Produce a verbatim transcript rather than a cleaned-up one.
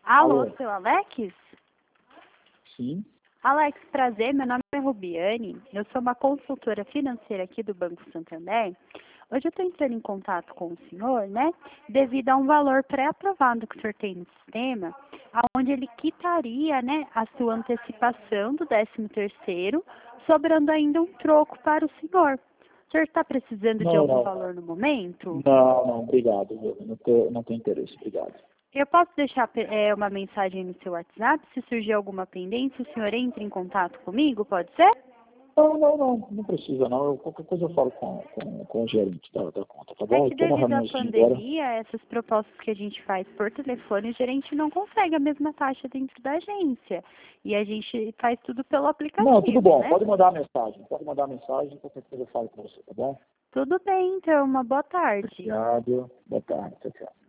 Alô, Alô. seu Alex? Sim. Alex, prazer, meu nome é Rubiane, eu sou uma consultora financeira aqui do Banco Santander. Hoje eu estou entrando em contato com o senhor, né, devido a um valor pré-aprovado que o senhor tem no sistema, onde ele quitaria, né, a sua antecipação do décimo terceiro, sobrando ainda um troco para o senhor. O senhor está precisando de Não, algum não. valor no momento? Não, não, obrigado. Eu não tenho, não tenho interesse, obrigado. Eu posso deixar é, uma mensagem no seu WhatsApp? Se surgir alguma pendência, o senhor entra em contato comigo, pode ser? Não, não, não, não precisa não. Eu, qualquer coisa eu falo com, com, com o gerente da, da conta, tá É bom? Eu que estou na devido à reuniãozinha agora. pandemia, essas propostas que a gente faz por telefone, o gerente não consegue a mesma taxa dentro da agência. E a gente faz tudo pelo Não, tudo aplicativo, bom. né? Pode mandar a mensagem. Pode mandar a mensagem, qualquer coisa eu falo com você, tá bom? Tudo bem, então. Uma boa tarde. Obrigado. Boa tarde. Tchau, tchau.